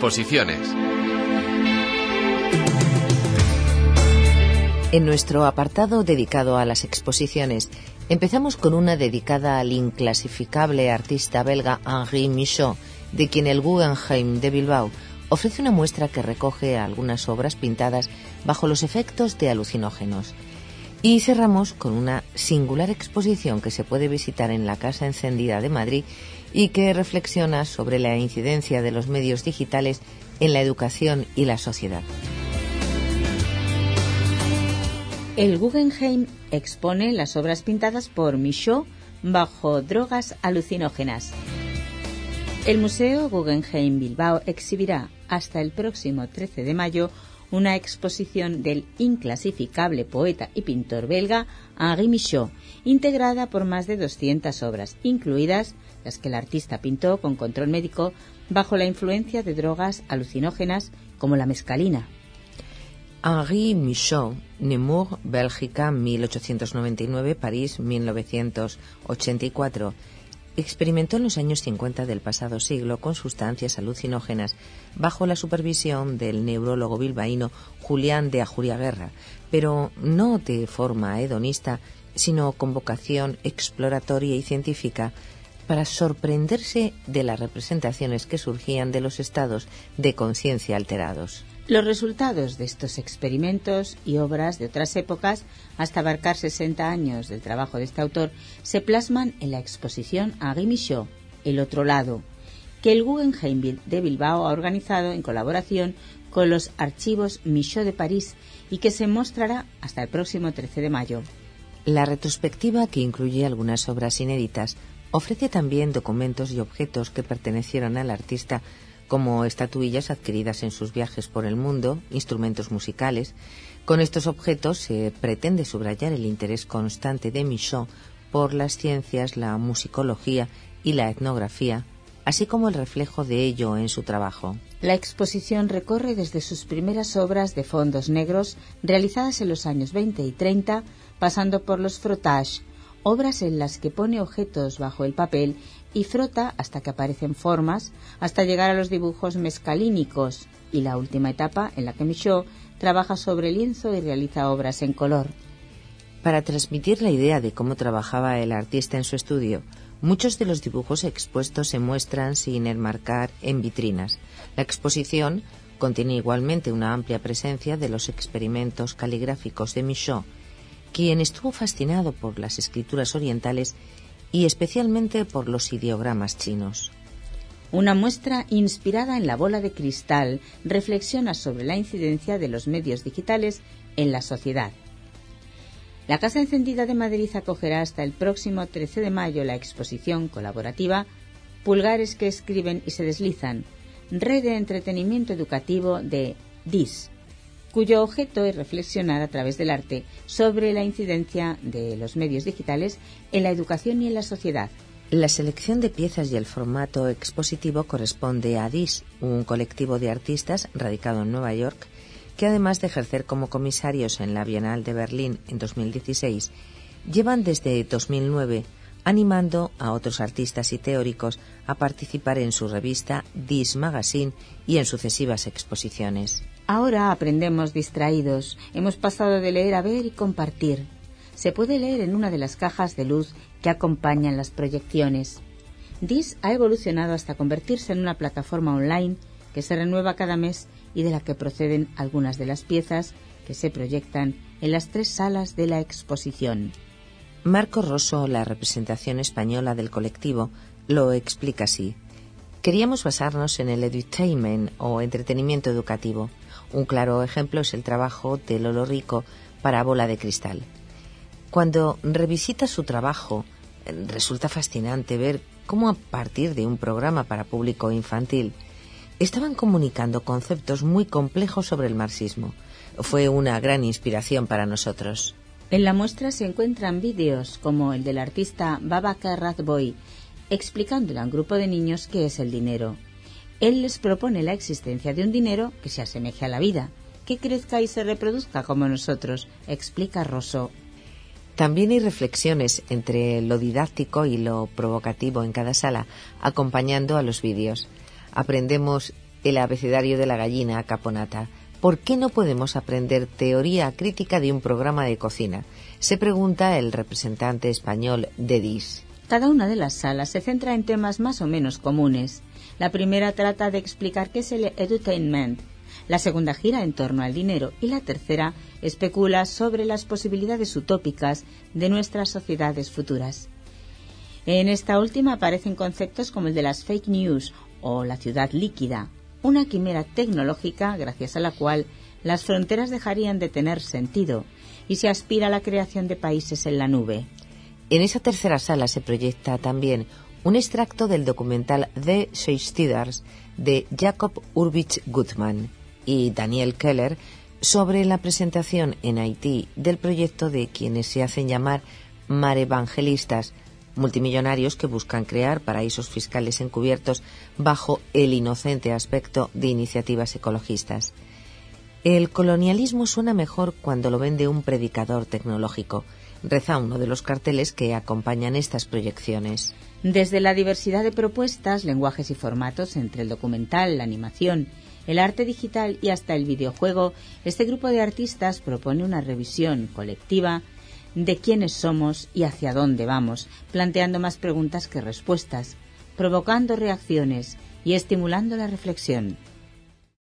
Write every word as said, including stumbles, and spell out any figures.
exposiciones. En nuestro apartado dedicado a las exposiciones, empezamos con una dedicada al inclasificable artista belga Henri Michaud, de quien el Guggenheim de Bilbao ofrece una muestra que recoge algunas obras pintadas bajo los efectos de alucinógenos. Y cerramos con una singular exposición que se puede visitar en la Casa Encendida de Madrid y que reflexiona sobre la incidencia de los medios digitales en la educación y la sociedad. El Guggenheim expone las obras pintadas por Michaud bajo drogas alucinógenas. El Museo Guggenheim Bilbao exhibirá hasta el próximo trece de mayo una exposición del inclasificable poeta y pintor belga Henri Michaud, integrada por más de doscientas obras, incluidas las que el artista pintó con control médico bajo la influencia de drogas alucinógenas como la mescalina. Henri Michaud, Nemours, Bélgica, mil ochocientos noventa y nueve, París, mil novecientos ochenta y cuatro, experimentó en los años cincuenta del pasado siglo con sustancias alucinógenas bajo la supervisión del neurólogo bilbaíno Julián de Ajuriaguerra, pero no de forma hedonista, sino con vocación exploratoria y científica para sorprenderse de las representaciones que surgían de los estados de conciencia alterados. Los resultados de estos experimentos y obras de otras épocas, hasta abarcar sesenta años del trabajo de este autor, se plasman en la exposición Henri Michaud, El otro lado, que el Guggenheim de Bilbao ha organizado en colaboración con los archivos Michaud de París y que se mostrará hasta el próximo trece de mayo. La retrospectiva, que incluye algunas obras inéditas, ofrece también documentos y objetos que pertenecieron al artista, como estatuillas adquiridas en sus viajes por el mundo, instrumentos musicales. Con estos objetos se pretende subrayar el interés constante de Michaud por las ciencias, la musicología y la etnografía, así como el reflejo de ello en su trabajo. La exposición recorre desde sus primeras obras de fondos negros, realizadas en los años veinte y treinta, pasando por los frottages, obras en las que pone objetos bajo el papel y frota hasta que aparecen formas, hasta llegar a los dibujos mescalínicos y la última etapa en la que Michaud trabaja sobre lienzo y realiza obras en color. Para transmitir la idea de cómo trabajaba el artista en su estudio, muchos de los dibujos expuestos se muestran sin enmarcar en vitrinas. La exposición contiene igualmente una amplia presencia de los experimentos caligráficos de Michaud, quien estuvo fascinado por las escrituras orientales y especialmente por los ideogramas chinos. Una muestra inspirada en la bola de cristal reflexiona sobre la incidencia de los medios digitales en la sociedad. La Casa Encendida de Madrid acogerá hasta el próximo trece de mayo la exposición colaborativa Pulgares que escriben y se deslizan, red de entretenimiento educativo de D I S, cuyo objeto es reflexionar a través del arte sobre la incidencia de los medios digitales en la educación y en la sociedad. La selección de piezas y el formato expositivo corresponde a D I S, un colectivo de artistas radicado en Nueva York, que además de ejercer como comisarios en la Bienal de Berlín en dos mil dieciséis, llevan desde dos mil nueve animando a otros artistas y teóricos a participar en su revista D I S Magazine y en sucesivas exposiciones. Ahora aprendemos distraídos. Hemos pasado de leer a ver y compartir. Se puede leer en una de las cajas de luz que acompañan las proyecciones. D I S ha evolucionado hasta convertirse en una plataforma online que se renueva cada mes y de la que proceden algunas de las piezas que se proyectan en las tres salas de la exposición. Marco Rosso, la representación española del colectivo, lo explica así. Queríamos basarnos en el edutainment o entretenimiento educativo. Un claro ejemplo es el trabajo de Lolo Rico para Bola de Cristal. Cuando revisita su trabajo, resulta fascinante ver cómo a partir de un programa para público infantil estaban comunicando conceptos muy complejos sobre el marxismo. Fue una gran inspiración para nosotros. En la muestra se encuentran vídeos como el del artista Babacar Radboy, explicándole a un grupo de niños qué es el dinero. Él les propone la existencia de un dinero que se asemeje a la vida, que crezca y se reproduzca como nosotros, explica Rosso. También hay reflexiones entre lo didáctico y lo provocativo en cada sala, acompañando a los vídeos. Aprendemos el abecedario de la gallina caponata. ¿Por qué no podemos aprender teoría crítica de un programa de cocina?, se pregunta el representante español de D I S. Cada una de las salas se centra en temas más o menos comunes. La primera trata de explicar qué es el edutainment, la segunda gira en torno al dinero y la tercera especula sobre las posibilidades utópicas de nuestras sociedades futuras. En esta última aparecen conceptos como el de las fake news o la ciudad líquida, una quimera tecnológica gracias a la cual las fronteras dejarían de tener sentido y se aspira a la creación de países en la nube. En esa tercera sala se proyecta también un extracto del documental The Seisstiders de Jacob Urbich Gutmann y Daniel Keller sobre la presentación en Haití del proyecto de quienes se hacen llamar marevangelistas, multimillonarios que buscan crear paraísos fiscales encubiertos bajo el inocente aspecto de iniciativas ecologistas. El colonialismo suena mejor cuando lo vende un predicador tecnológico, reza uno de los carteles que acompañan estas proyecciones. Desde la diversidad de propuestas, lenguajes y formatos entre el documental, la animación, el arte digital y hasta el videojuego, este grupo de artistas propone una revisión colectiva de quiénes somos y hacia dónde vamos, planteando más preguntas que respuestas, provocando reacciones y estimulando la reflexión.